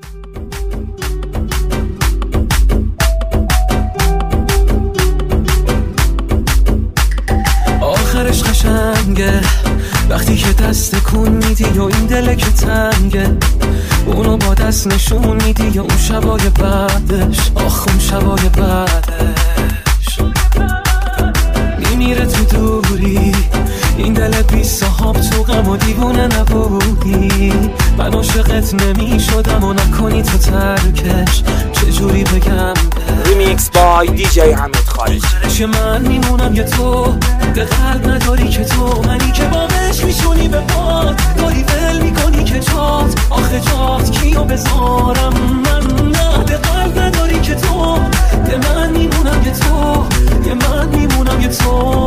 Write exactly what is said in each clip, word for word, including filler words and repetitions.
آخرش قشنگه وقتی که دست کن میدی و این دل که تنگه، اونو با دست نشون میدی و اون شبای بعدش، آخ اون شبای بعدش میمیره تو دوری. این دل بی صاحب تو غم و دیوونه نبودی، من عاشقت نمی شدم و نکنی تو ترکش، چجوری بگم ریمیکس بای دی جی حمید خارجی. آخرش من میمونم یه تو به قلب نداری که تو، منی که باقش میشونی به باد داری ول میکنی که جات، آخه جات کیو بذارم من، نه به قلب نداری که تو، به من میمونم یه تو، به من میمونم یه تو.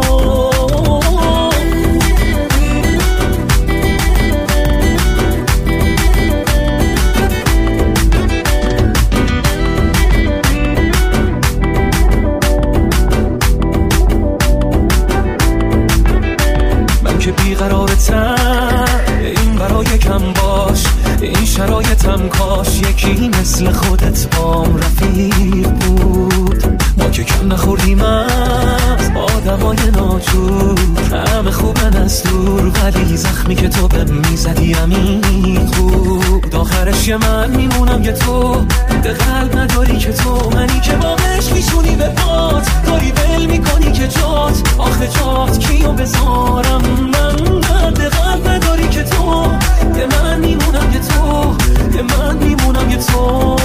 که بیقرارتم این برای کم باش، این شرایطم کاش یکی مثل خودت بام رفیق بود. ما که کم نخوردیم از آدمای ناجور، همه خوبن از دور ولی زخمی که تو به میزدی عمیق بود. آخرش یه من میمونم یه تو به قلب نداری که تو، منی که باقش میشونی به پات داری ول میکنی که جات، آخه جات کیو بذارم من، به قلب نداری که تو، به من میمونم یه تو، به من میمونم یه تو.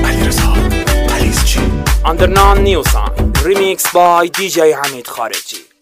Under non new song, remix by دی جی حمید خارجی.